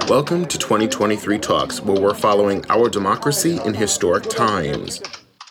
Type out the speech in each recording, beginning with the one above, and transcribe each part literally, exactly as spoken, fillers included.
Welcome to twenty twenty-three Talks, where we're following our democracy in historic times.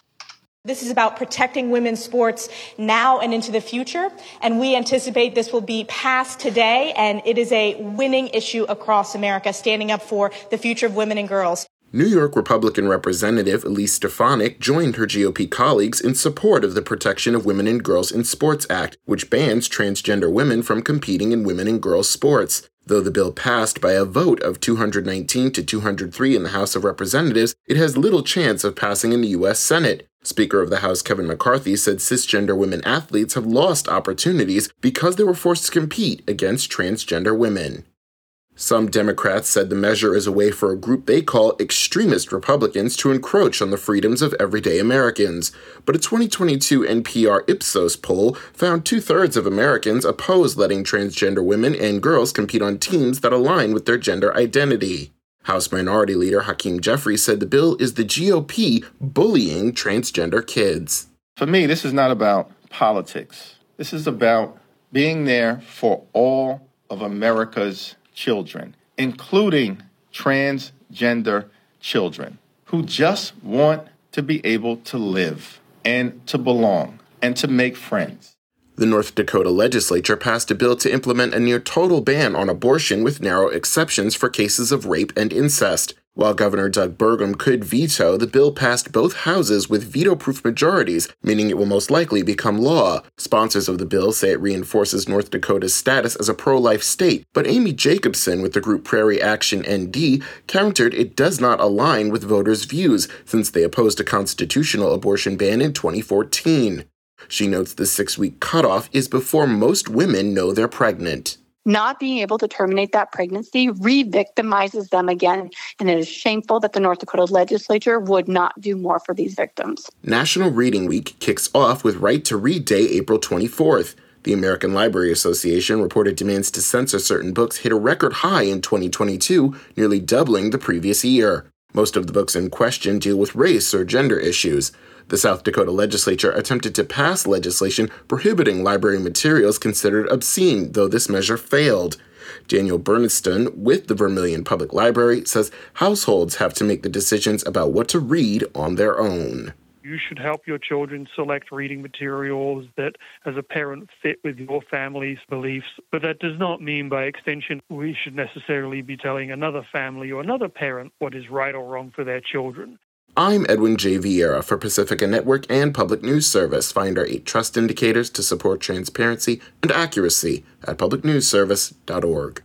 This is about protecting women's sports now and into the future, and we anticipate this will be passed today, and it is a winning issue across America, standing up for the future of women and girls. New York Republican Representative Elise Stefanik joined her G O P colleagues in support of the Protection of Women and Girls in Sports Act, which bans transgender women from competing in women and girls sports. Though the bill passed by a vote of two hundred nineteen to two hundred three in the House of Representatives, it has little chance of passing in the U S Senate. Speaker of the House Kevin McCarthy said cisgender women athletes have lost opportunities because they were forced to compete against transgender women. Some Democrats said the measure is a way for a group they call extremist Republicans to encroach on the freedoms of everyday Americans. But a twenty twenty-two N P R Ipsos poll found two-thirds of Americans oppose letting transgender women and girls compete on teams that align with their gender identity. House Minority Leader Hakeem Jeffries said the bill is the G O P bullying transgender kids. For me, this is not about politics. This is about being there for all of America's children, including transgender children who just want to be able to live and to belong and to make friends. The North Dakota legislature passed a bill to implement a near-total ban on abortion with narrow exceptions for cases of rape and incest. While Governor Doug Burgum could veto, the bill passed both houses with veto-proof majorities, meaning it will most likely become law. Sponsors of the bill say it reinforces North Dakota's status as a pro-life state, but Amy Jacobson with the group Prairie Action N D countered it does not align with voters' views, since they opposed a constitutional abortion ban in twenty fourteen. She notes the six-week cutoff is before most women know they're pregnant. Not being able to terminate that pregnancy re-victimizes them again, and it is shameful that the North Dakota legislature would not do more for these victims. National Reading Week kicks off with Right to Read Day April twenty-fourth. The American Library Association reported demands to censor certain books hit a record high in twenty twenty-two, nearly doubling the previous year. Most of the books in question deal with race or gender issues. The South Dakota legislature attempted to pass legislation prohibiting library materials considered obscene, though this measure failed. Daniel Berniston, with the Vermilion Public Library, says households have to make the decisions about what to read on their own. You should help your children select reading materials that, as a parent, fit with your family's beliefs. But that does not mean, by extension, we should necessarily be telling another family or another parent what is right or wrong for their children. I'm Edwin J. Vieira for Pacifica Network and Public News Service. Find our eight trust indicators to support transparency and accuracy at public news service dot org.